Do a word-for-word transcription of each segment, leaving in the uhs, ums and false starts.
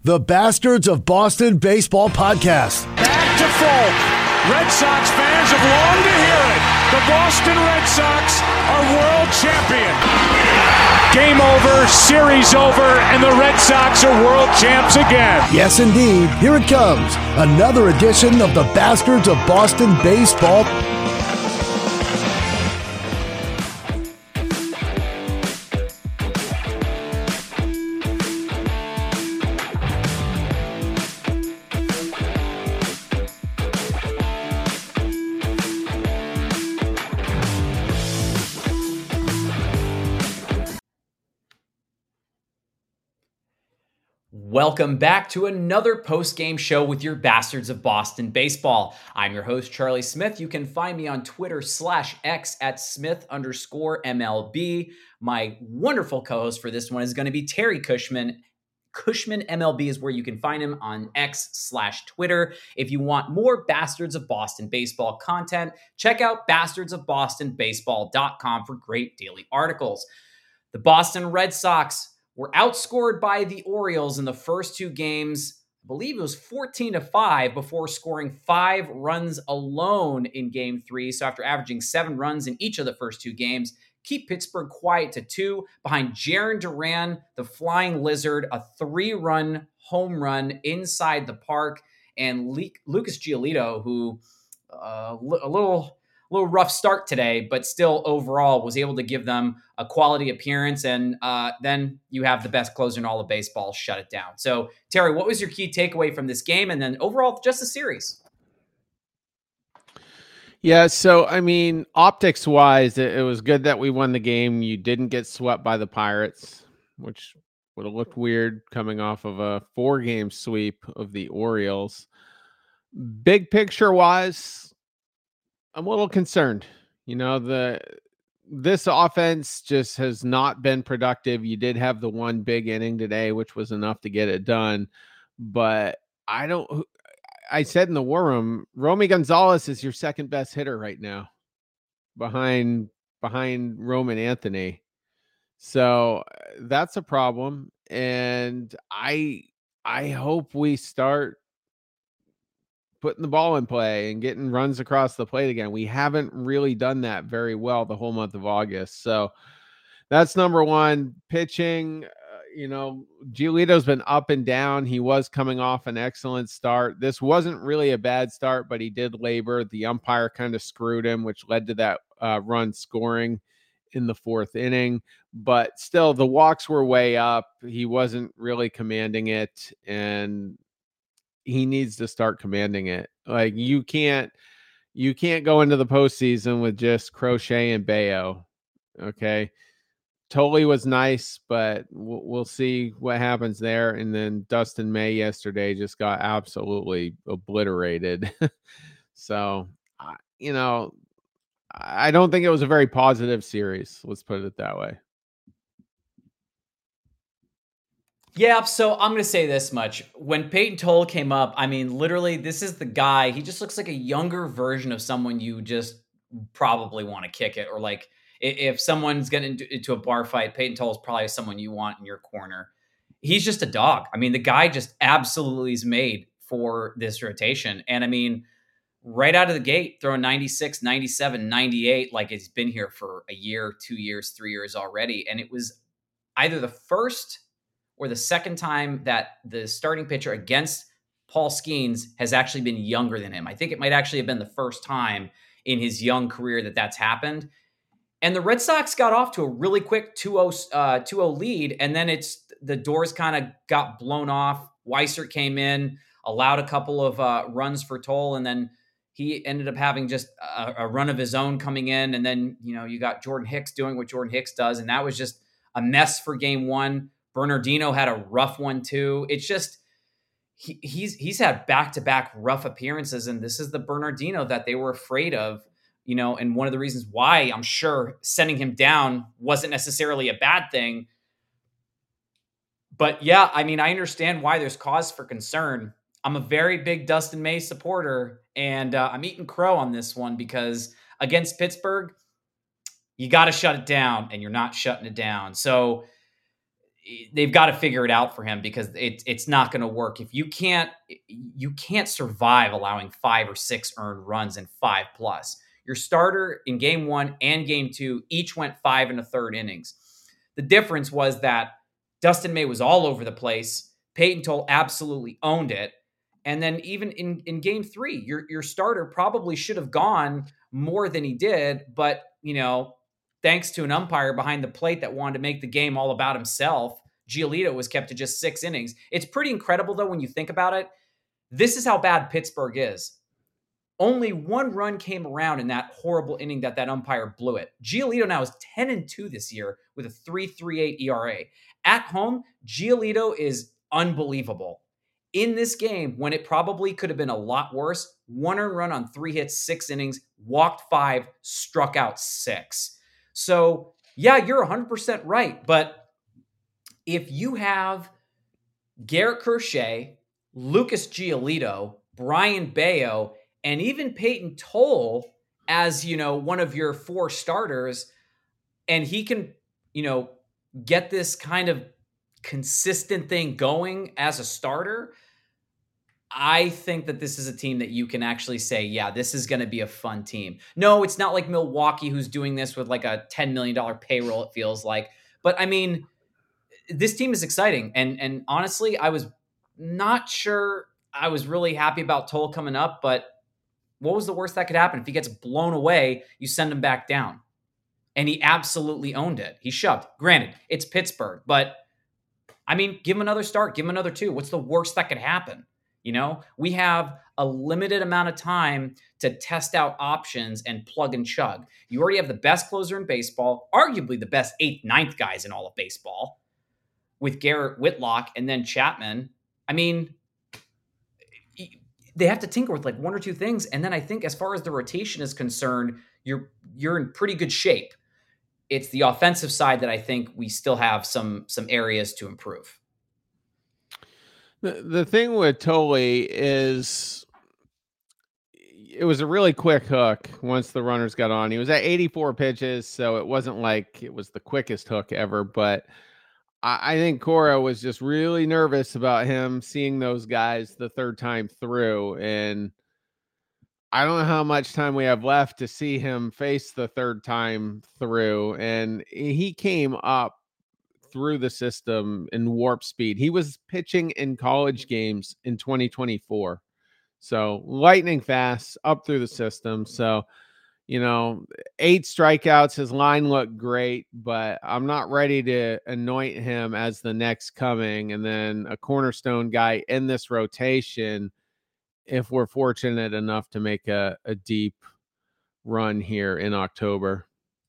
The Bastards of Boston Baseball Podcast. Back to Folk. Red Sox fans have longed to hear it. The Boston Red Sox are world champion. Game over, series over, and the Red Sox are world champs again. Yes, indeed. Here it comes. Another edition of the Bastards of Boston Baseball. Welcome back to another post-game show with your Bastards of Boston Baseball. I'm your host, Charlie Smith. You can find me on Twitter slash X at Smith underscore M L B. My wonderful co-host for this one is going to be Terry Cushman. Cushman M L B is where you can find him on X slash Twitter. If you want more Bastards of Boston Baseball content, check out bastards of boston baseball dot com for great daily articles. The Boston Red Sox were outscored by the Orioles in the first two games. I believe it was fourteen to five before scoring five runs alone in game three. So after averaging seven runs in each of the first two games, keep Pittsburgh quiet to two behind Jarren Duran, the Flying Lizard, a three-run home run inside the park, and Le- Lucas Giolito, who uh, a little... A little rough start today, but still overall was able to give them a quality appearance. And uh, then you have the best closer in all of baseball shut it down. So, Terry, what was your key takeaway from this game? And then overall, just the series? Yeah, so, I mean, optics-wise, it, it was good that we won the game. You didn't get swept by the Pirates, which would have looked weird coming off of a four-game sweep of the Orioles. Big picture-wise, I'm a little concerned. You know, the this offense just has not been productive. You did have the one big inning today, which was enough to get it done. But I don't, I said in the war room, Romy Gonzalez is your second best hitter right now behind, behind Roman Anthony. So that's a problem. And I, I hope we start putting the ball in play and getting runs across the plate again. We haven't really done that very well the whole month of August. So that's number one. Pitching, uh, you know, Giolito's been up and down. He was coming off an excellent start. This wasn't really a bad start, but he did labor. The umpire kind of screwed him, which led to that uh, run scoring in the fourth inning. But still, the walks were way up. He wasn't really commanding it, and he needs to start commanding it. Like you can't, you can't go into the postseason with just Crochet and Bayo. Okay. Tolley was nice, but we'll, we'll see what happens there. And then Dustin May yesterday just got absolutely obliterated. So, uh, you know, I don't think it was a very positive series. Let's put it that way. Yeah, so I'm going to say this much. When Peyton Toll came up, I mean, literally, this is the guy. He just looks like a younger version of someone you just probably want to kick it. Or like, if someone's getting into a bar fight, Peyton Toll is probably someone you want in your corner. He's just a dog. I mean, the guy just absolutely is made for this rotation. And I mean, right out of the gate, throwing ninety-six, ninety-seven, ninety-eight, like it's been here for a year, two years, three years already. And it was either the first or the second time that the starting pitcher against Paul Skeens has actually been younger than him. I think it might actually have been the first time in his young career that that's happened. And the Red Sox got off to a really quick two oh uh, two oh lead, and then it's the doors kind of got blown off. Weissert came in, allowed a couple of uh, runs for Toll, and then he ended up having just a, a run of his own coming in. And then, you know, you got Jordan Hicks doing what Jordan Hicks does, and that was just a mess for game one. Bernardino had a rough one too. It's just he, he's he's had back-to-back rough appearances, and this is the Bernardino that they were afraid of, you know, and one of the reasons why I'm sure sending him down wasn't necessarily a bad thing. But yeah, I mean, I understand why there's cause for concern. I'm a very big Dustin May supporter, and uh, I'm eating crow on this one because against Pittsburgh, you got to shut it down, and you're not shutting it down. So they've got to figure it out for him, because it, it's not going to work. If you can't, you can't survive allowing five or six earned runs in five plus. Your starter in game one and game two each went five and a third innings. The difference was that Dustin May was all over the place. Peyton Toll absolutely owned it. And then even in, in game three, your, your starter probably should have gone more than he did. But, you know, thanks to an umpire behind the plate that wanted to make the game all about himself, Giolito was kept to just six innings. It's pretty incredible, though, when you think about it. This is how bad Pittsburgh is. Only one run came around in that horrible inning that that umpire blew it. Giolito now is ten and two this year with a three point three eight E R A. At home, Giolito is unbelievable. In this game, when it probably could have been a lot worse, one earned run on three hits, six innings, walked five, struck out six. So, yeah, you're one hundred percent right. But if you have Garrett Crochet, Lucas Giolito, Brian Bayo, and even Peyton Toll as, you know, one of your four starters, and he can, you know, get this kind of consistent thing going as a starter, I think that this is a team that you can actually say, yeah, this is going to be a fun team. No, it's not like Milwaukee, who's doing this with like a ten million dollars payroll, it feels like. But I mean, this team is exciting. And, and honestly, I was not sure I was really happy about Toll coming up, but what was the worst that could happen? If he gets blown away, you send him back down. And he absolutely owned it. He shoved. Granted, it's Pittsburgh, but I mean, give him another start. Give him another two. What's the worst that could happen? You know, we have a limited amount of time to test out options and plug and chug. You already have the best closer in baseball, arguably the best eighth, ninth guys in all of baseball, with Garrett Whitlock and then Chapman. I mean, they have to tinker with like one or two things. And then I think as far as the rotation is concerned, you're you're in pretty good shape. It's the offensive side that I think we still have some some areas to improve. The, the thing with Tolle is it was a really quick hook once the runners got on. He was at eighty-four pitches, so it wasn't like it was the quickest hook ever, but I think Cora was just really nervous about him seeing those guys the third time through. And I don't know how much time we have left to see him face the third time through. And he came up through the system in warp speed. He was pitching in college games in twenty twenty-four. So lightning fast up through the system. So, you know, eight strikeouts, his line looked great, but I'm not ready to anoint him as the next coming and then a cornerstone guy in this rotation if we're fortunate enough to make a, a deep run here in October.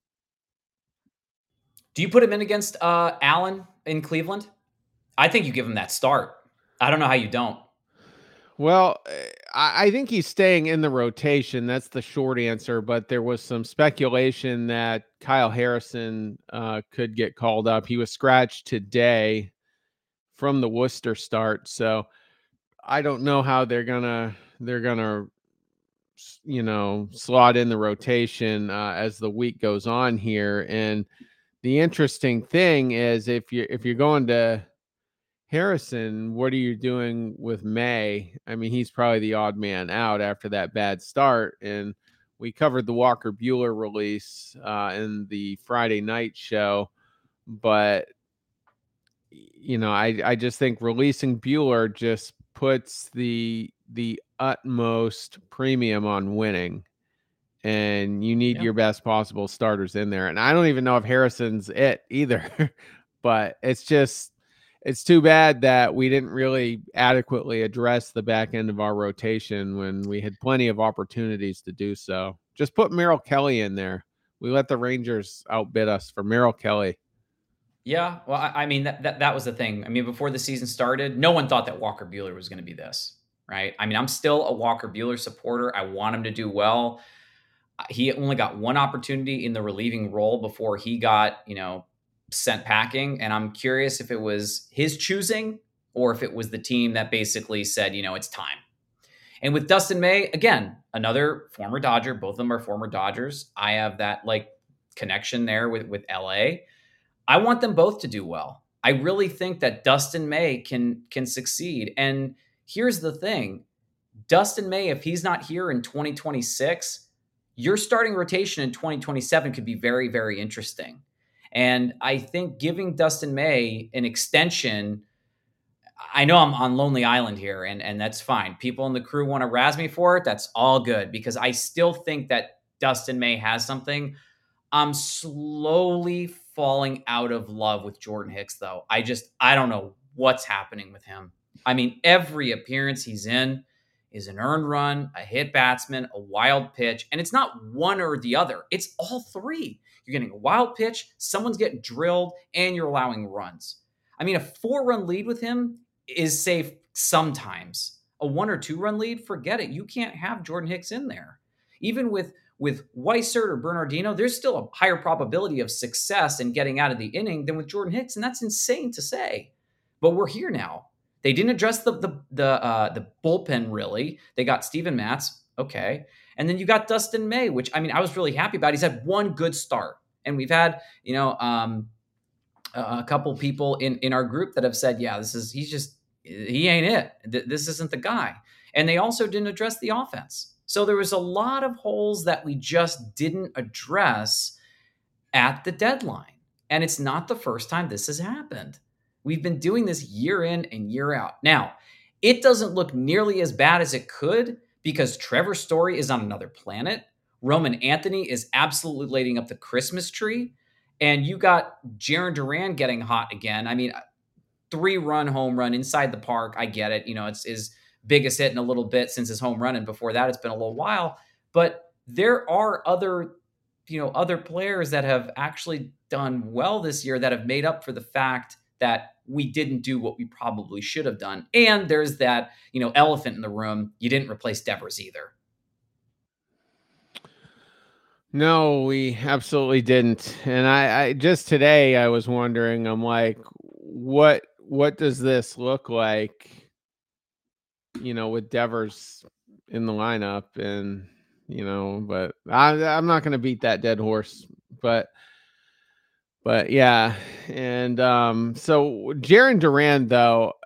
Do you put him in against uh, Allen in Cleveland? I think you give him that start. I don't know how you don't. Well, I think he's staying in the rotation. That's the short answer. But there was some speculation that Kyle Harrison uh, could get called up. He was scratched today from the Worcester start. So I don't know how they're gonna they're gonna you know slot in the rotation uh, as the week goes on here. And the interesting thing is if you if you're going to Harrison, what are you doing with May? I mean, he's probably the odd man out after that bad start. And we covered the Walker Buehler release uh, in the Friday night show. But, you know, I, I just think releasing Buehler just puts the the utmost premium on winning. And you need yeah. your best possible starters in there. And I don't even know if Harrison's it either. But it's just... It's too bad that we didn't really adequately address the back end of our rotation when we had plenty of opportunities to do so. Just put Merrill Kelly in there. We let the Rangers outbid us for Merrill Kelly. Yeah, well, I mean, that, that that was the thing. I mean, before the season started, no one thought that Walker Buehler was going to be this, right? I mean, I'm still a Walker Buehler supporter. I want him to do well. He only got one opportunity in the relieving role before he got, you know, sent packing. And I'm curious if it was his choosing or if it was the team that basically said, you know, it's time. And with Dustin May, again, another former Dodger, both of them are former Dodgers. I have that like connection there with, with L A. I want them both to do well. I really think that Dustin May can can succeed. And here's the thing. Dustin May, if he's not here in twenty twenty-six, your starting rotation in twenty twenty-seven could be very, very interesting. And I think giving Dustin May an extension, I know I'm on Lonely Island here, and, and that's fine. People in the crew want to razz me for it. That's all good, because I still think that Dustin May has something. I'm slowly falling out of love with Jordan Hicks, though. I just, I don't know what's happening with him. I mean, every appearance he's in is an earned run, a hit batsman, a wild pitch, and it's not one or the other. It's all three. You're getting a wild pitch, someone's getting drilled, and you're allowing runs. I mean, a four-run lead with him is safe sometimes. A one or two run lead, forget it. You can't have Jordan Hicks in there. Even with, with Weissert or Bernardino, there's still a higher probability of success in getting out of the inning than with Jordan Hicks, and that's insane to say. But we're here now. They didn't address the the the, uh, the bullpen, really. They got Steven Matz, okay. And then you got Dustin May, which, I mean, I was really happy about. He's had one good start. And we've had, you know, um, a couple people in, in our group that have said, yeah, this is, he's just, he ain't it. This isn't the guy. And they also didn't address the offense. So there was a lot of holes that we just didn't address at the deadline. And it's not the first time this has happened. We've been doing this year in and year out. Now, it doesn't look nearly as bad as it could because Trevor Story is on another planet. Roman Anthony is absolutely lighting up the Christmas tree. And you got Jarren Duran getting hot again. I mean, three-run home run inside the park. I get it. You know, it's his biggest hit in a little bit since his home run. And before that, it's been a little while. But there are other, you know, other players that have actually done well this year that have made up for the fact that we didn't do what we probably should have done. And there's that, you know, elephant in the room. You didn't replace Devers either. No, we absolutely didn't. And I, I just today I was wondering, I'm like, what what does this look like, you know, with Devers in the lineup? And, you know, but I, I'm not going to beat that dead horse. But But yeah, and um, so Jarren Duran, though,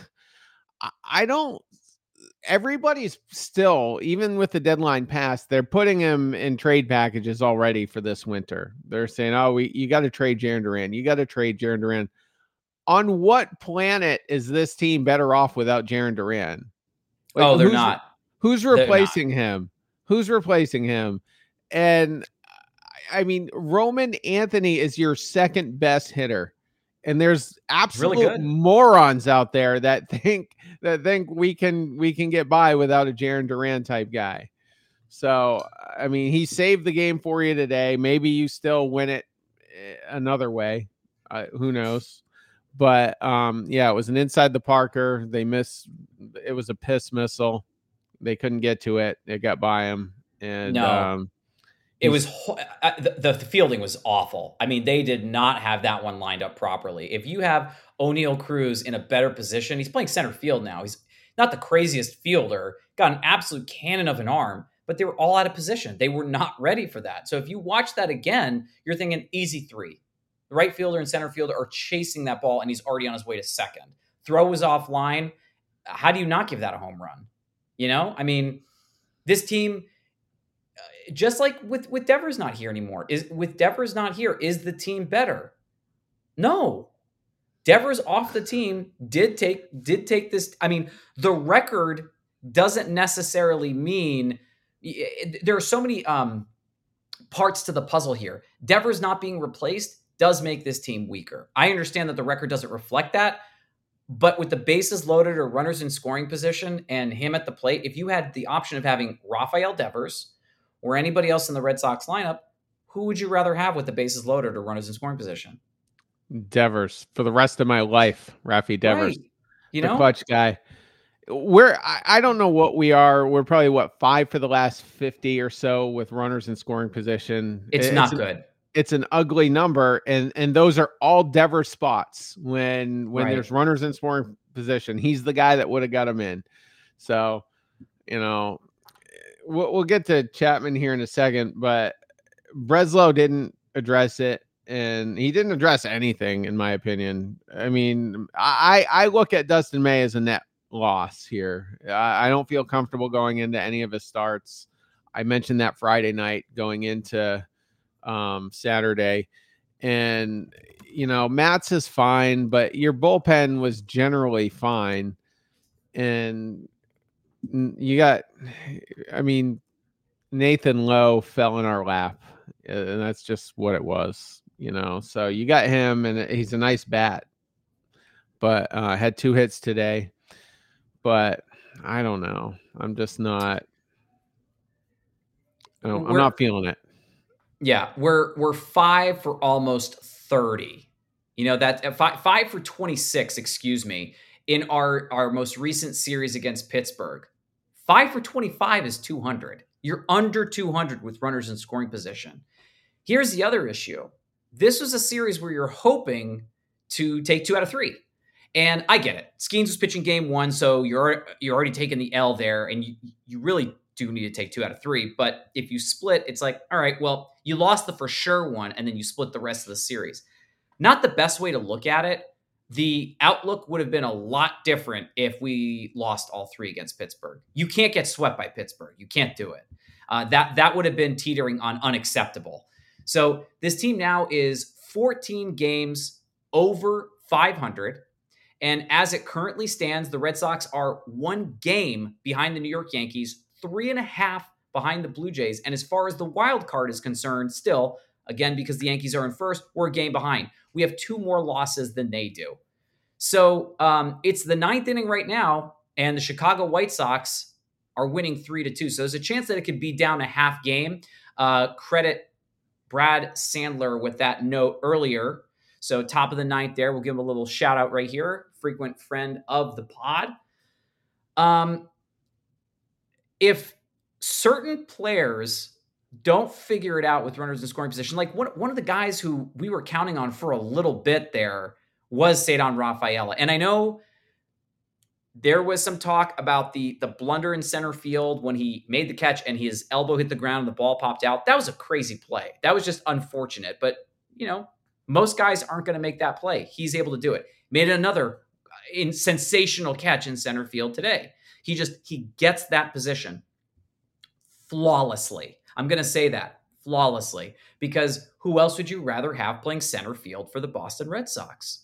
I don't. Everybody's still, even with the deadline passed, they're putting him in trade packages already for this winter. They're saying, "Oh, we you got to trade Jarren Duran. You got to trade Jarren Duran." On what planet is this team better off without Jarren Duran? Like, oh, they're not. Who's replacing him? Who's replacing him? And I mean, Roman Anthony is your second best hitter, and there's absolute really morons out there that think that think we can we can get by without a Jarren Duran type guy. So, I mean, he saved the game for you today. Maybe you still win it another way. Uh, who knows? But um, yeah, it was an inside the Parker. They missed. It was a piss missile. They couldn't get to it. It got by him, and no. um, It was uh, the, the fielding was awful. I mean, they did not have that one lined up properly. If you have O'Neal Cruz in a better position, he's playing center field now. He's not the craziest fielder, got an absolute cannon of an arm, but they were all out of position. They were not ready for that. So if you watch that again, you're thinking easy three. The right fielder and center fielder are chasing that ball, and he's already on his way to second. Throw was offline. How do you not give that a home run? You know, I mean, this team. Just like with, with Devers not here anymore, is with Devers not here, is the team better? No. Devers off the team did take did take this. I mean, the record doesn't necessarily mean there are so many um, parts to the puzzle here. Devers not being replaced does make this team weaker. I understand that the record doesn't reflect that, but with the bases loaded or runners in scoring position and him at the plate, if you had the option of having Rafael Devers or anybody else in the Red Sox lineup, who would you rather have with the bases loaded or runners in scoring position? Devers for the rest of my life. Rafi Devers, right. You know, the clutch guy. We're I, I don't know what we are. We're probably what five for the last fifty or so with runners in scoring position. It's, it's not an, good. It's an ugly number, and and those are all Devers spots when when right. there's runners in scoring position. He's the guy that would have got him in. So, you know. We'll get to Chapman here in a second, but Breslow didn't address it. and he didn't address anything, in my opinion. I mean, I, I look at Dustin May as a net loss here. I, I don't feel comfortable going into any of his starts. I mentioned that Friday night going into um, Saturday. And, you know, Matz is fine, but your bullpen was generally fine. And you got, I mean, Nathan Lowe fell in our lap, and that's just what it was, you know. So you got him, and he's a nice bat, but uh, had two hits today. But I don't know. I'm just not. I don't, I'm not feeling it. Yeah, we're we're five for almost thirty. You know, that five, five for twenty-six. Excuse me. In our our most recent series against Pittsburgh, five for twenty-five is two hundred. You're under two hundred with runners in scoring position. Here's the other issue. This was a series where you're hoping to take two out of three. And I get it. Skeens was pitching game one, so you're you're already taking the L there, and you, you really do need to take two out of three. But if you split, it's like, all right, well, you lost the for sure one, and then you split the rest of the series. Not the best way to look at it. The outlook would have been a lot different if we lost all three against Pittsburgh. You can't get swept by Pittsburgh. You can't do it. Uh, that that would have been teetering on unacceptable. So this team now is fourteen games over five hundred. And as it currently stands, the Red Sox are one game behind the New York Yankees, three and a half behind the Blue Jays. And as far as the wild card is concerned, still, again, because the Yankees are in first, we're a game behind. We have two more losses than they do. So um, it's the ninth inning right now, and the Chicago White Sox are winning three to two. So there's a chance that it could be down a half game. Uh, credit Brad Sandler with that note earlier. So top of the ninth there. We'll give him a little shout out right here. Frequent friend of the pod. Um, if certain players don't figure it out with runners in scoring position, like one, one of the guys who we were counting on for a little bit there was Ceddanne Rafaela. And I know there was some talk about the, the blunder in center field when he made the catch and his elbow hit the ground and the ball popped out. That was a crazy play. That was just unfortunate. But, you know, most guys aren't going to make that play. He's able to do it. Made another in sensational catch in center field today. He just, he gets that position flawlessly. I'm going to say that flawlessly, because who else would you rather have playing center field for the Boston Red Sox?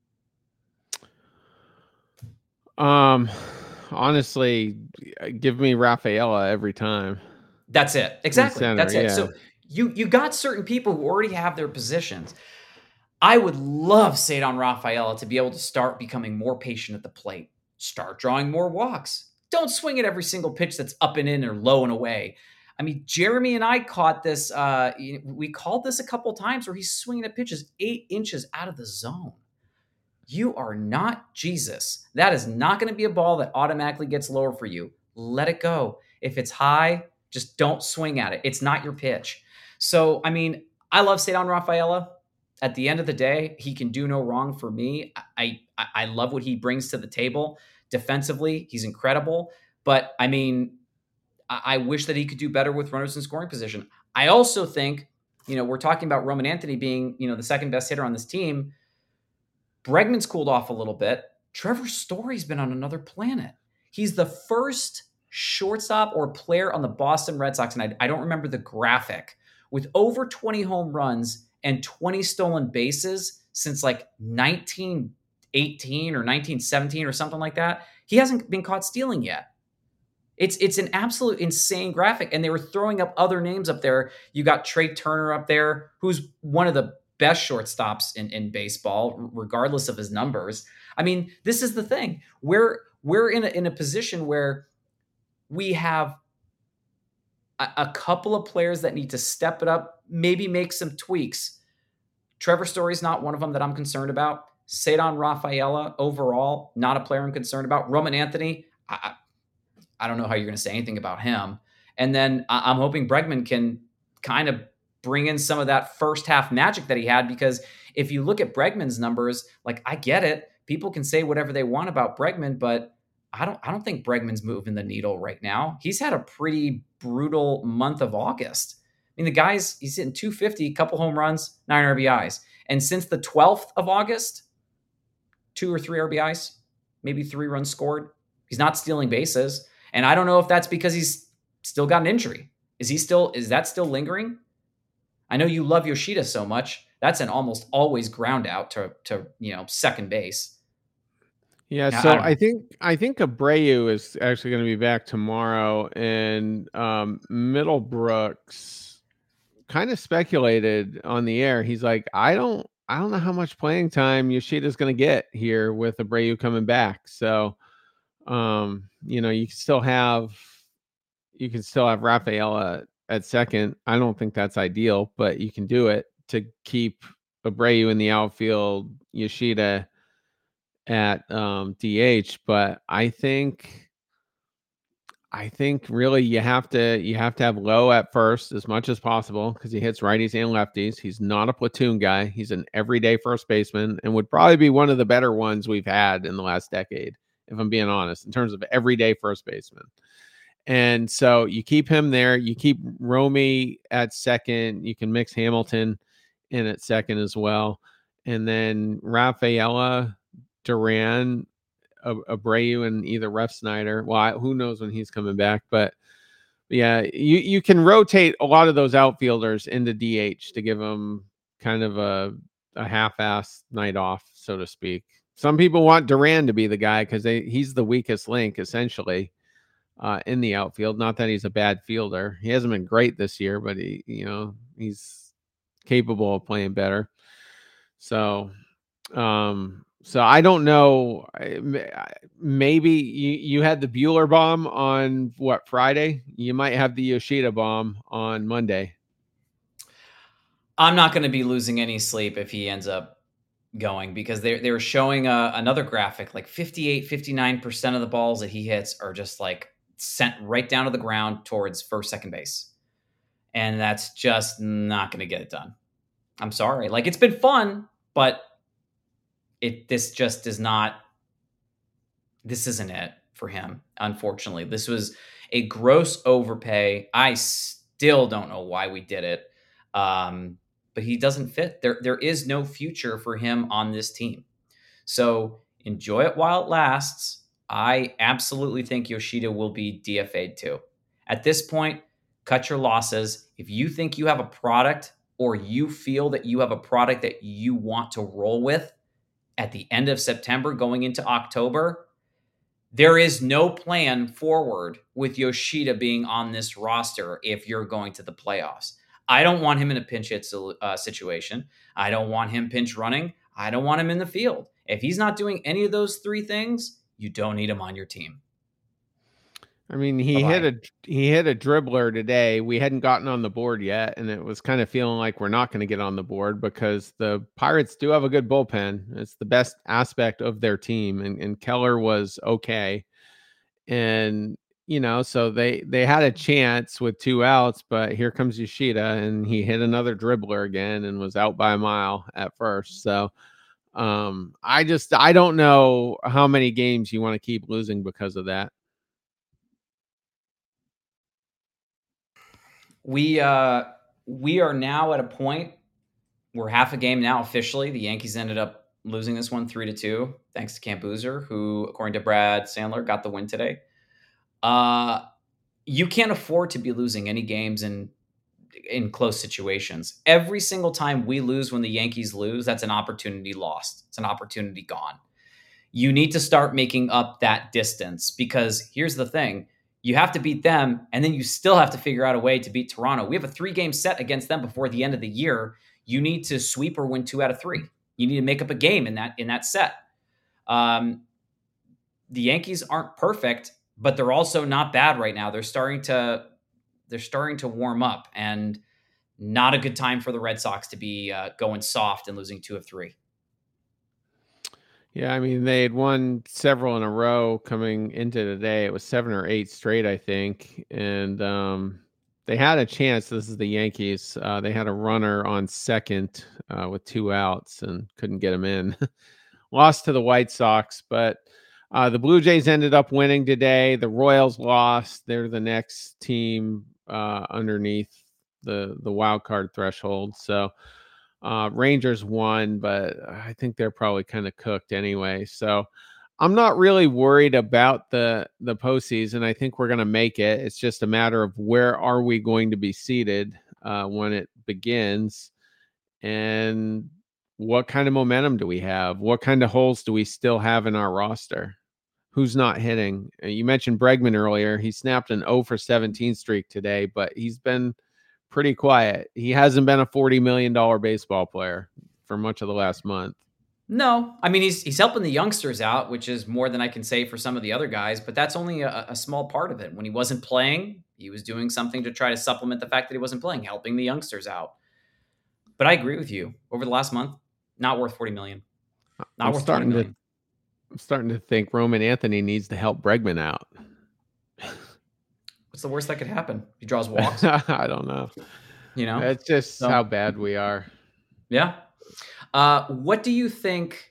Um, honestly, give me Rafaela every time. That's it. Exactly. Center, That's it. yeah. So you, you got certain people who already have their positions. I would love Ceddanne Rafaela to be able to start becoming more patient at the plate, start drawing more walks. Don't swing at every single pitch that's up and in or low and away. I mean, Jeremy and I caught this. Uh, we called this a couple times where he's swinging at pitches eight inches out of the zone. You are not Jesus. That is not going to be a ball that automatically gets lower for you. Let it go. If it's high, just don't swing at it. It's not your pitch. So, I mean, I love Ceddanne Rafaela. At the end of the day, he can do no wrong for me. I, I I love what he brings to the table. Defensively, he's incredible. But, I mean, I, I wish that he could do better with runners in scoring position. I also think, you know, we're talking about Roman Anthony being, you know, the second best hitter on this team. Bregman's cooled off a little bit. Trevor Story's been on another planet. He's the first shortstop or player on the Boston Red Sox, and I, I don't remember the graphic, with over twenty home runs and twenty stolen bases since like nineteen eighteen or nineteen seventeen or something like that. He hasn't been caught stealing yet. It's it's an absolute insane graphic, and they were throwing up other names up there. You got Trey Turner up there, who's one of the best shortstops in, in baseball, regardless of his numbers. I mean, this is the thing. We're we're in a, in a position where we have a, a couple of players that need to step it up, maybe make some tweaks. Trevor Story's not one of them that I'm concerned about. Ceddanne Rafaela, overall, not a player I'm concerned about. Roman Anthony, I, I don't know how you're going to say anything about him. And then I'm hoping Bregman can kind of bring in some of that first half magic that he had, because if you look at Bregman's numbers, like, I get it. People can say whatever they want about Bregman, but I don't I don't think Bregman's moving the needle right now. He's had a pretty brutal month of August. mean, the guy's, he's hitting two fifty, couple home runs, nine R B Is. And since the twelfth of August, two or three R B Is, maybe three runs scored. He's not stealing bases. And I don't know if that's because he's still got an injury. Is he still, is that still lingering? I know you love Yoshida so much. That's an almost always ground out to, to you know, second base. Yeah, Now, so I, I think I think Abreu is actually going to be back tomorrow, and um, Middlebrooks kind of speculated on the air. He's like, I don't, I don't know how much playing time Yoshida's going to get here with Abreu coming back. So, um, you know, you can still have, you can still have Rafaela at second. I don't think that's ideal, but you can do it to keep Abreu in the outfield, Yoshida at um, D H. But I think, I think really you have to you have to have Lowe at first as much as possible because he hits righties and lefties. He's not a platoon guy. He's an everyday first baseman and would probably be one of the better ones we've had in the last decade, if I'm being honest, in terms of everyday first baseman. And so you keep him there. You keep Romy at second. You can mix Hamilton in at second as well. And then Rafaela, Duran, Abreu, and either Refsnyder. Well, I, who knows when he's coming back. But yeah, you, you can rotate a lot of those outfielders into D H to give them kind of a, a half-assed night off, so to speak. Some people want Duran to be the guy because he's the weakest link, essentially. Uh, in the outfield, not that he's a bad fielder. He hasn't been great this year, but he, you know, he's capable of playing better. So, um, so I don't know. Maybe you, you had the Bueller bomb on what, Friday? You might have the Yoshida bomb on Monday. I'm not going to be losing any sleep if he ends up going because they they were showing uh, another graphic, like fifty-eight, fifty-nine percent of the balls that he hits are just like sent right down to the ground towards first, second base. And that's just not going to get it done. I'm sorry. Like, it's been fun, but it, this just is not, this isn't it for him. Unfortunately, this was a gross overpay. I still don't know why we did it. Um, but he doesn't fit there. There is no future for him on this team. So enjoy it while it lasts. I absolutely think Yoshida will be D F A'd too. At this point, cut your losses. If you think you have a product or you feel that you have a product that you want to roll with at the end of September going into October, there is no plan forward with Yoshida being on this roster if you're going to the playoffs. I don't want him in a pinch hit uh, situation. I don't want him pinch running. I don't want him in the field. If he's not doing any of those three things, you don't need him on your team. I mean, he Bye-bye. hit a he hit a dribbler today. We hadn't gotten on the board yet, and it was kind of feeling like we're not going to get on the board because the Pirates do have a good bullpen. It's the best aspect of their team, and, and Keller was okay. And you know, so they they had a chance with two outs, but here comes Yoshida, and he hit another dribbler again and was out by a mile at first. So um, I just I don't know how many games you want to keep losing because of that. We uh, we are now at a point. We're half a game now officially. The Yankees ended up losing this one three to two, thanks to Camp Boozer, who, according to Brad Sandler, got the win today. Uh, you can't afford to be losing any games in in close situations. Every single time we lose when the Yankees lose, that's an opportunity lost. It's an opportunity gone. You need to start making up that distance because here's the thing. You have to beat them, and then you still have to figure out a way to beat Toronto. We have a three-game set against them before the end of the year. You need to sweep or win two out of three. You need to make up a game in that in that set. Um, the Yankees aren't perfect, but they're also not bad right now. They're starting to they're starting to warm up, and not a good time for the Red Sox to be uh, going soft and losing two of three. Yeah, I mean, they had won several in a row coming into today. It was seven or eight straight, I think. And um, they had a chance. This is the Yankees. Uh, they had a runner on second uh, with two outs and couldn't get him in. Lost to the White Sox, but uh, the Blue Jays ended up winning today. The Royals lost. They're the next team uh, underneath the the wild card threshold. So uh, Rangers won, but I think they're probably kind of cooked anyway. So I'm not really worried about the the postseason. I think we're going to make it. It's just a matter of where are we going to be seated uh, when it begins, and what kind of momentum do we have? What kind of holes do we still have in our roster? Who's not hitting? You mentioned Bregman earlier. He snapped an oh for seventeen streak today, but he's been pretty quiet. He hasn't been a forty million dollars baseball player for much of the last month. No, I mean, he's he's helping the youngsters out, which is more than I can say for some of the other guys, but that's only a, a small part of it. When he wasn't playing, he was doing something to try to supplement the fact that he wasn't playing, helping the youngsters out. But I agree with you. Over the last month, not worth forty million dollars. Not I'm worth starting twenty million dollars. to I'm starting to think Roman Anthony needs to help Bregman out. What's the worst that could happen? He draws walks. I don't know. You know, it's just so, how bad we are. Yeah. Uh, what do you think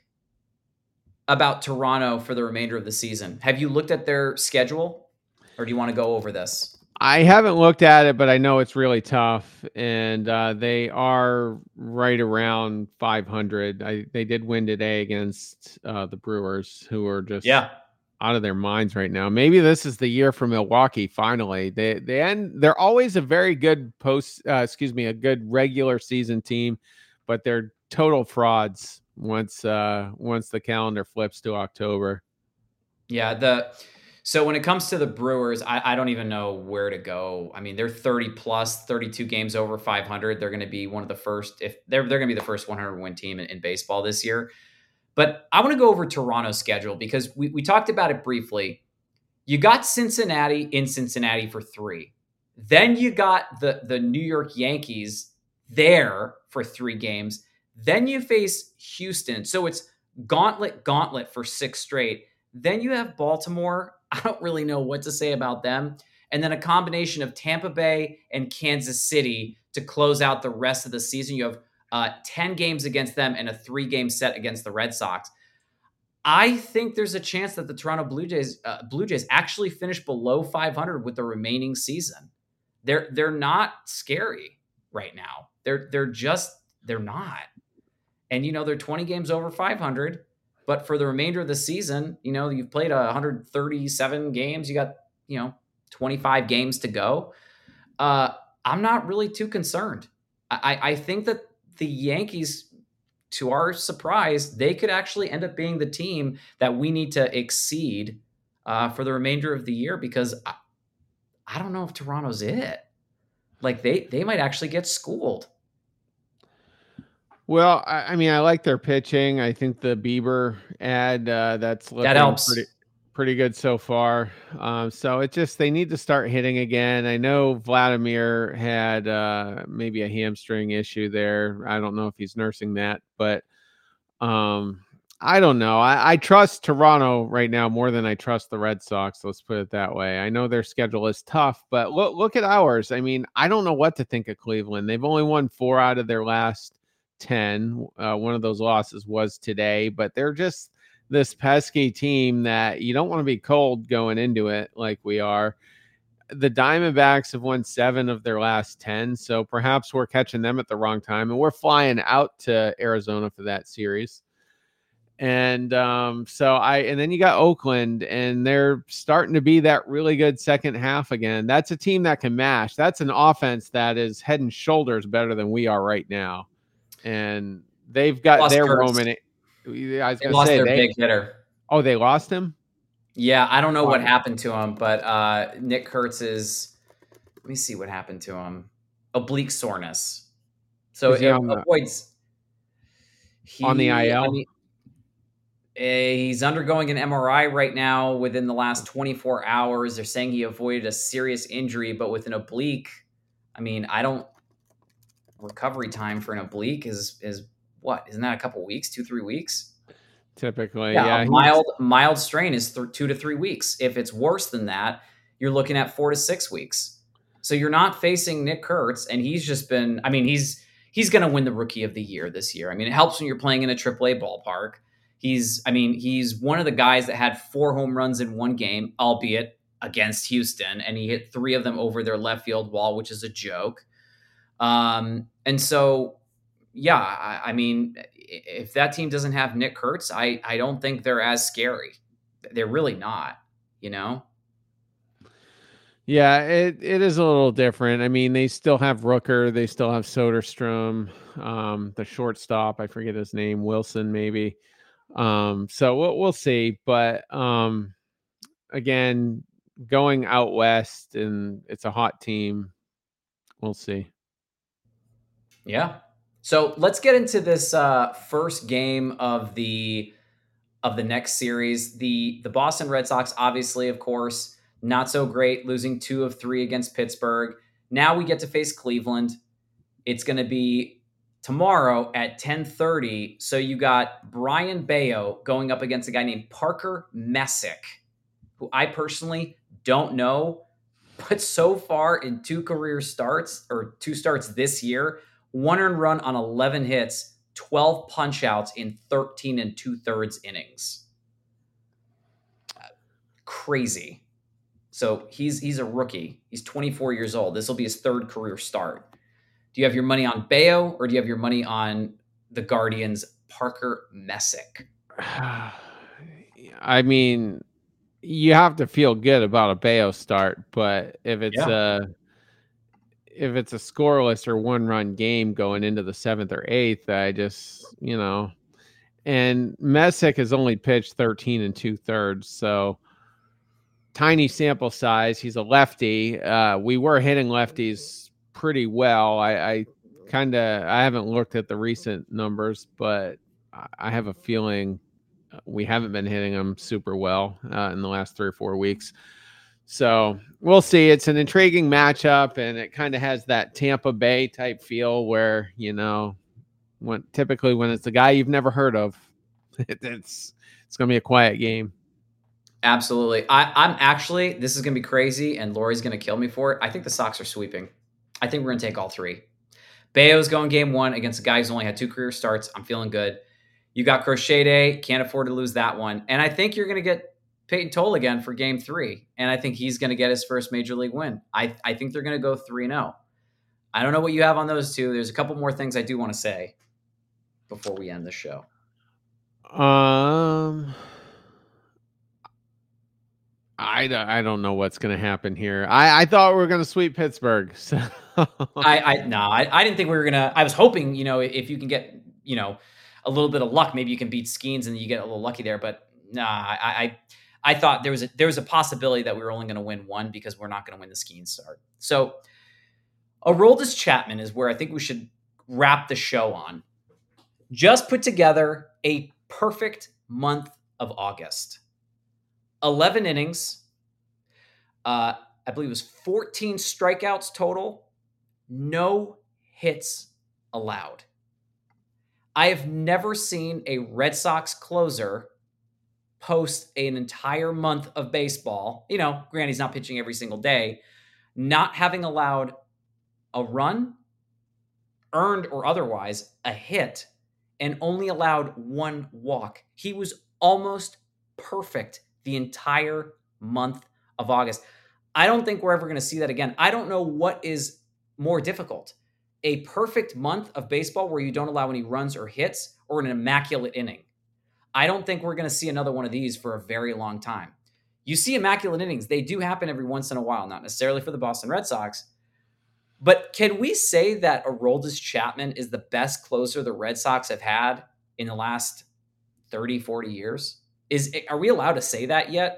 about Toronto for the remainder of the season? Have you looked at their schedule, or do you want to go over this? I haven't looked at it, but I know it's really tough, and uh, they are right around five hundred. I, they did win today against uh, the Brewers, who are just yeah. out of their minds right now. Maybe this is the year for Milwaukee. Finally, they they end. They're always a very good post. Uh, excuse me, a good regular season team, but they're total frauds once uh, once the calendar flips to October. Yeah. The so when it comes to the Brewers, I, I don't even know where to go. I mean, they're thirty plus, thirty-two games over five hundred. They're going to be one of the first. If they're they're going to be the first one hundred win team in, in baseball this year. But I want to go over Toronto's schedule because we, we talked about it briefly. You got Cincinnati in Cincinnati for three. Then you got the, the New York Yankees there for three games. Then you face Houston. So it's gauntlet, gauntlet for six straight. Then you have Baltimore. I don't really know what to say about them. And then a combination of Tampa Bay and Kansas City to close out the rest of the season. You have Uh, ten games against them and a three-game set against the Red Sox. I think there's a chance that the Toronto Blue Jays uh, Blue Jays actually finish below five hundred with the remaining season. They're they're not scary right now. They're they're just they're not. And you know they're twenty games over five hundred, but for the remainder of the season, you know you've played one hundred thirty-seven games. You got you know twenty-five games to go. Uh, I'm not really too concerned. I I think that the Yankees, to our surprise, they could actually end up being the team that we need to exceed uh, for the remainder of the year because I, I don't know if Toronto's it. Like they they might actually get schooled. Well, I, I mean, I like their pitching. I think the Bieber ad uh, that's looking that helps. pretty pretty good so far. Um, so it just they need to start hitting again. I know Vladimir had uh, maybe a hamstring issue there. I don't know if he's nursing that, but um, I don't know. I, I trust Toronto right now more than I trust the Red Sox. Let's put it that way. I know their schedule is tough, but look look at ours. I mean, I don't know what to think of Cleveland. They've only won four out of their last ten. Uh, one of those losses was today, but they're just this pesky team that you don't want to be cold going into it like we are. The Diamondbacks have won seven of their last ten, so perhaps we're catching them at the wrong time, and we're flying out to Arizona for that series. And um, so I, and then you got Oakland, and they're starting to be that really good second half again. That's a team that can mash. That's an offense that is head and shoulders better than we are right now. And they've got Lost their Kurtz. moment. I was They going to lost say, their they, big hitter. Oh, they lost him? Yeah, I don't know what happened to him, but uh, Nick Kurtz is, let me see what happened to him. Oblique soreness. So Is he it on the- avoids. He, on the I L? I mean, eh, he's undergoing an M R I right now within the last twenty-four hours. They're saying he avoided a serious injury, but with an oblique, I mean, I don't, recovery time for an oblique is, is what? Isn't that a couple weeks, two, three weeks? Typically, Yeah, yeah. a he's- mild mild strain is th- two to three weeks. If it's worse than that, you're looking at four to six weeks. So you're not facing Nick Kurtz, and he's just been. I mean, he's he's going to win the Rookie of the Year this year. I mean, it helps when you're playing in a triple A ballpark. He's, I mean, he's one of the guys that had four home runs in one game, albeit against Houston, and he hit three of them over their left field wall, which is a joke. Um, and so, yeah, I, I mean, if that team doesn't have Nick Kurtz, I, I don't think they're as scary. They're really not, you know? Yeah, it, it is a little different. I mean, they still have Rooker, they still have Soderstrom, um, the shortstop, I forget his name, Wilson maybe. Um, so we'll we'll see. But um, again, going out west and it's a hot team. We'll see. Yeah. So let's get into this uh, first game of the of the next series. The the Boston Red Sox, obviously, of course, not so great, losing two of three against Pittsburgh. Now we get to face Cleveland. It's going to be tomorrow at ten thirty. So you got Brian Bayo going up against a guy named Parker Messick, who I personally don't know, but so far in two career starts or two starts this year, one earned run on eleven hits, twelve punch outs in thirteen and two thirds innings. Crazy. So he's he's a rookie. He's twenty-four years old. This will be his third career start. Do you have your money on Bayo or do you have your money on the Guardians' Parker Messick? I mean, you have to feel good about a Bayo start, but if it's Yeah. a if it's a scoreless or one run game going into the seventh or eighth, I just, you know, and Messick has only pitched thirteen and two thirds. So tiny sample size. He's a lefty. Uh, we were hitting lefties pretty well. I, I kind of, I haven't looked at the recent numbers, but I have a feeling we haven't been hitting them super well uh, in the last three or four weeks. So we'll see. It's an intriguing matchup, and it kind of has that Tampa Bay type feel where, you know, when typically when it's a guy you've never heard of, it, it's it's going to be a quiet game. Absolutely. I, I'm actually, this is going to be crazy, and Lori's going to kill me for it. I think the Sox are sweeping. I think we're going to take all three. Bayo's going game one against a guy who's only had two career starts. I'm feeling good. You got Crochet Day. Can't afford to lose that one. And I think you're going to get Peyton Toll again for game three. And I think he's going to get his first major league win. I, I think they're going to go three and oh. I don't know what you have on those two. There's a couple more things I do want to say before we end the show. Um, I, I don't know what's going to happen here. I, I thought we were going to sweep Pittsburgh. So. I, I no, I, I didn't think we were going to. I was hoping, you know, if you can get, you know, a little bit of luck, maybe you can beat Skeens and you get a little lucky there. But nah, I I, I thought there was a, there was a possibility that we were only going to win one because we're not going to win the Skeens start. So Aroldis Chapman is where I think we should wrap the show on. Just put together a perfect month of August. eleven innings. Uh, I believe it was fourteen strikeouts total. No hits allowed. I have never seen a Red Sox closer post an entire month of baseball. You know, granted, he's not pitching every single day, not having allowed a run, earned or otherwise, a hit, and only allowed one walk. He was almost perfect the entire month of August. I don't think we're ever going to see that again. I don't know what is more difficult. A perfect month of baseball where you don't allow any runs or hits, or an immaculate inning. I don't think we're going to see another one of these for a very long time. You see immaculate innings. They do happen every once in a while, not necessarily for the Boston Red Sox. But can we say that Aroldis Chapman is the best closer the Red Sox have had in the last thirty, forty years? Is Are we allowed to say that yet?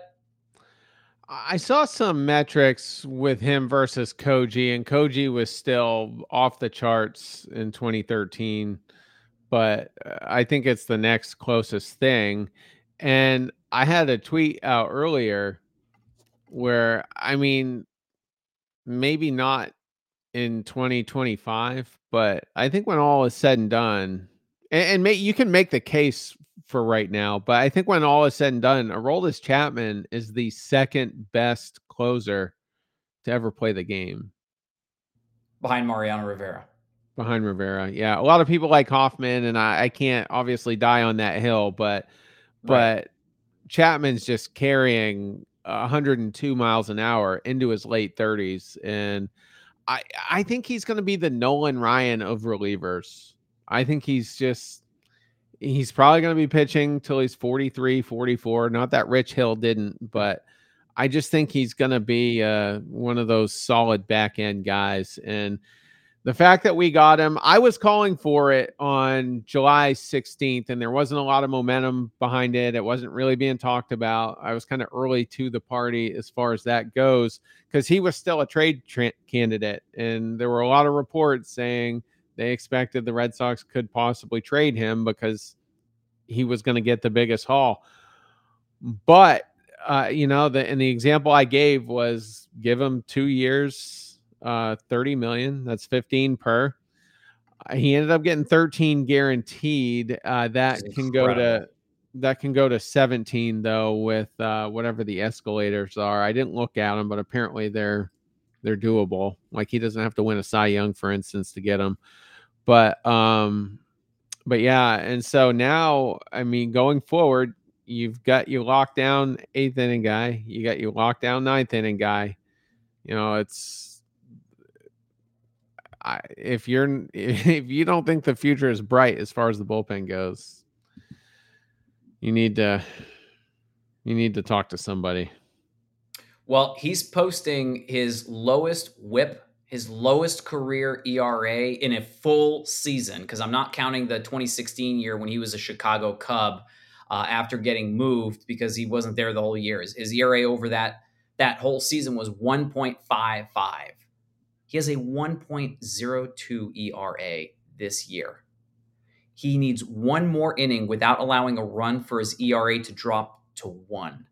I saw some metrics with him versus Koji, and Koji was still off the charts in twenty thirteen, but I think it's the next closest thing. And I had a tweet out earlier where, I mean, maybe not in twenty twenty-five, but I think when all is said and done, and, and may, you can make the case for right now, but I think when all is said and done, Aroldis Chapman is the second best closer to ever play the game. Behind Mariano Rivera. Behind Rivera. Yeah. A lot of people like Hoffman, and I, I can't obviously die on that hill, but, but right. Chapman's just carrying one hundred two miles an hour into his late thirties. And I I think he's going to be the Nolan Ryan of relievers. I think he's just he's probably going to be pitching till he's forty-three, forty-four. Not that Rich Hill didn't, but I just think he's going to be uh, one of those solid back end guys. And the fact that we got him, I was calling for it on July sixteenth, and there wasn't a lot of momentum behind it. It wasn't really being talked about. I was kind of early to the party as far as that goes, because he was still a trade tra- candidate. And there were a lot of reports saying they expected the Red Sox could possibly trade him because he was going to get the biggest haul. But, uh, you know, the, and the example I gave was give him two years, uh, thirty million. That's fifteen per. Uh, he ended up getting thirteen guaranteed. Uh, that can go to, that can go to seventeen though, with, uh, whatever the escalators are. I didn't look at them, but apparently they're, they're doable. Like he doesn't have to win a Cy Young, for instance, to get them. But, um, but yeah. And so now, I mean, going forward, you've got your lockdown eighth inning guy. You got your lockdown ninth inning guy. You know, it's, I, if you're, if you don't think the future is bright as far as the bullpen goes, you need to, you need to talk to somebody. Well, he's posting his lowest whip, his lowest career E R A in a full season, because I'm not counting the twenty sixteen year when he was a Chicago Cub uh, after getting moved because he wasn't there the whole year. His, his E R A over that that whole season was one point five five. He has a one point oh two E R A this year. He needs one more inning without allowing a run for his E R A to drop to one.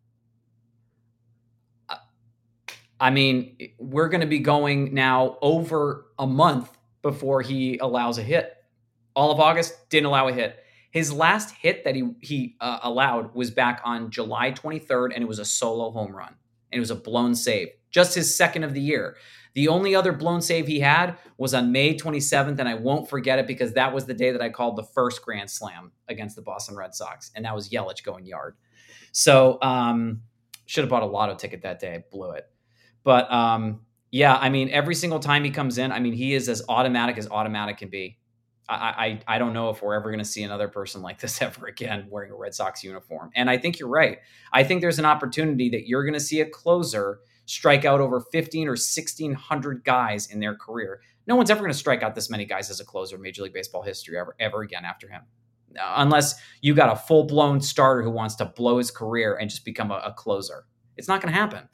I mean, we're going to be going now over a month before he allows a hit. All of August, didn't allow a hit. His last hit that he he uh, allowed was back on July twenty-third, and it was a solo home run. And it was a blown save. Just his second of the year. The only other blown save he had was on May twenty-seventh, and I won't forget it because that was the day that I called the first Grand Slam against the Boston Red Sox, and that was Yelich going yard. So um, should have bought a lotto ticket that day. I blew it. But um, yeah, I mean, every single time he comes in, I mean, he is as automatic as automatic can be. I I, I don't know if we're ever going to see another person like this ever again wearing a Red Sox uniform. And I think you're right. I think there's an opportunity that you're going to see a closer strike out over fifteen or sixteen hundred guys in their career. No one's ever going to strike out this many guys as a closer in Major League Baseball history ever, ever again after him. Unless you got a full-blown starter who wants to blow his career and just become a, a closer. It's not going to happen.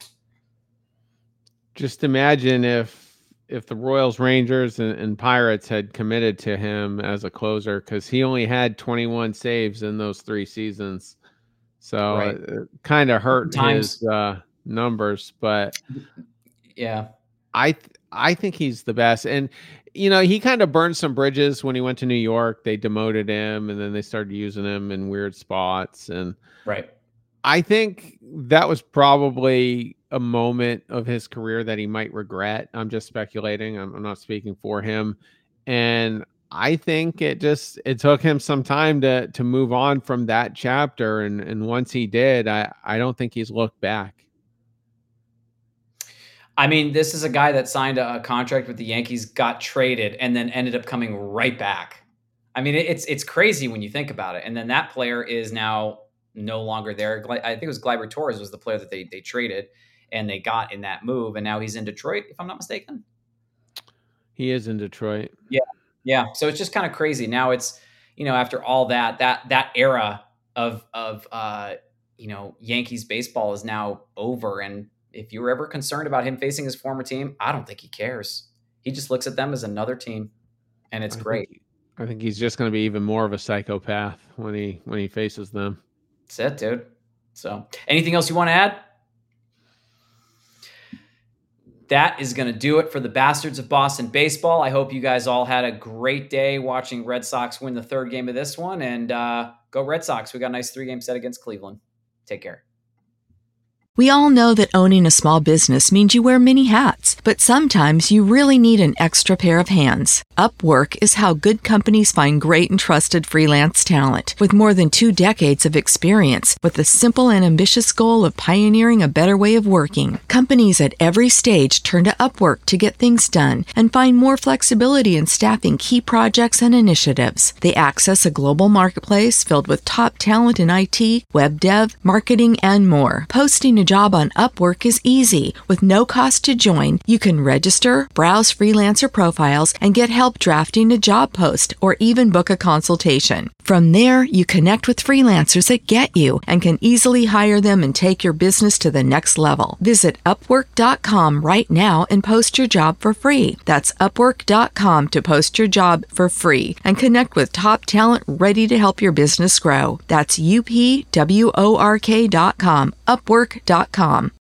Just imagine if if the Royals, Rangers, and, and Pirates had committed to him as a closer, because he only had twenty-one saves in those three seasons. So right. it, it kind of hurt Times. his uh, numbers. But yeah, I th- I think he's the best. And, you know, he kind of burned some bridges when he went to New York. They demoted him, and then they started using him in weird spots. And right. I think that was probably a moment of his career that he might regret. I'm just speculating. I'm, I'm not speaking for him. And I think it just, it took him some time to, to move on from that chapter. And, and once he did, I, I don't think he's looked back. I mean, this is a guy that signed a, a contract with the Yankees, got traded, and then ended up coming right back. I mean, it, it's, it's crazy when you think about it. And then that player is now no longer there. I think it was Gleyber Torres was the player that they, they traded and they got in that move. And now he's in Detroit, if I'm not mistaken. He is in Detroit. Yeah. Yeah. So it's just kind of crazy. Now it's, you know, after all that, that, that era of, of, uh, you know, Yankees baseball is now over. And if you were ever concerned about him facing his former team, I don't think he cares. He just looks at them as another team, and it's I great. Think, I think he's just going to be even more of a psychopath when he, when he faces them. That's it, dude. So anything else you want to add? That is going to do it for the Bastards of Boston baseball. I hope you guys all had a great day watching Red Sox win the third game of this one. And uh, go Red Sox. We got a nice three-game set against Cleveland. Take care. We all know that owning a small business means you wear many hats, but sometimes you really need an extra pair of hands. Upwork is how good companies find great and trusted freelance talent. With more than two decades of experience, with the simple and ambitious goal of pioneering a better way of working, companies at every stage turn to Upwork to get things done and find more flexibility in staffing key projects and initiatives. They access a global marketplace filled with top talent in I T, web dev, marketing, and more. Posting a job on Upwork is easy. With no cost to join, you can register, browse freelancer profiles, and get help drafting a job post or even book a consultation. From there, you connect with freelancers that get you and can easily hire them and take your business to the next level. Visit upwork dot com right now and post your job for free. That's upwork dot com to post your job for free and connect with top talent ready to help your business grow. That's U P W O R K dot com, upwork dot com.